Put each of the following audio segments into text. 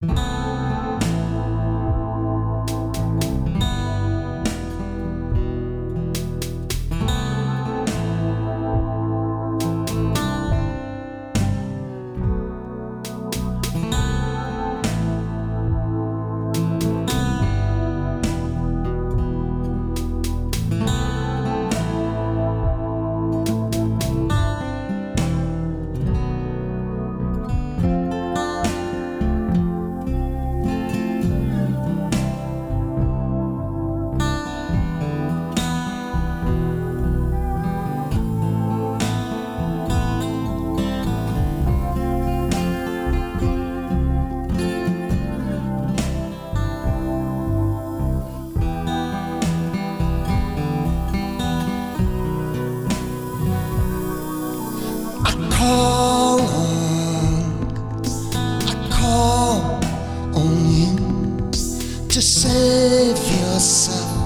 I call on you to save yourself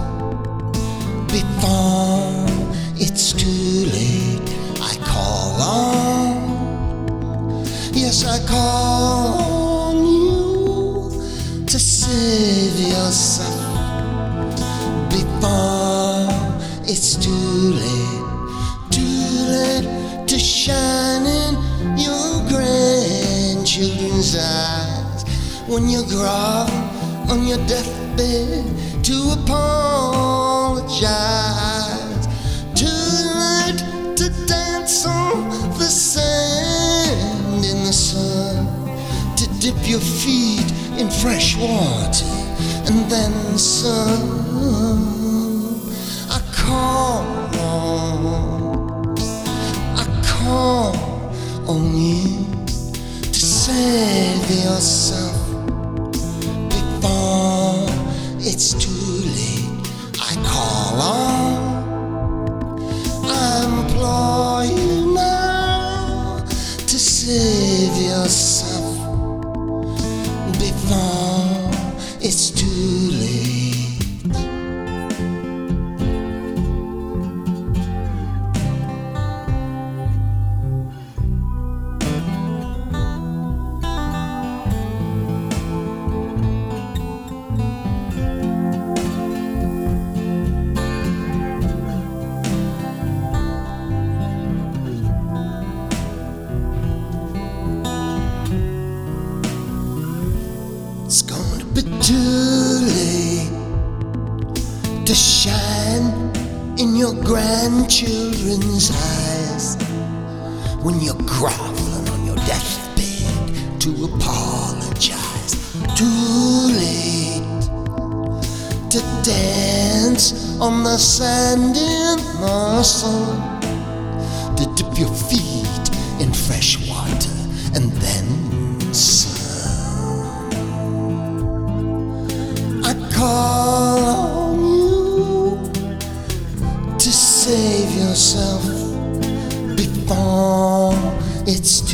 before it's too late. I call on, yes, I call on you to save yourself before it's too late. Too late to shine in your grandchildren's eyes when you grovel on your deathbed to apologize. Too late to dance on the sand in the sun, to dip your feet in fresh water and then some. I call on you to save yourself before it's too late. I call on, I implore you now to save yourself before it's too late. It's gonna be too late to shine in your grandchildren's eyes when you're groveling on your deathbed to apologize. Too late to dance on the sand in the sun, to dip your feet in fresh water and then some. I call on you to save yourself before it's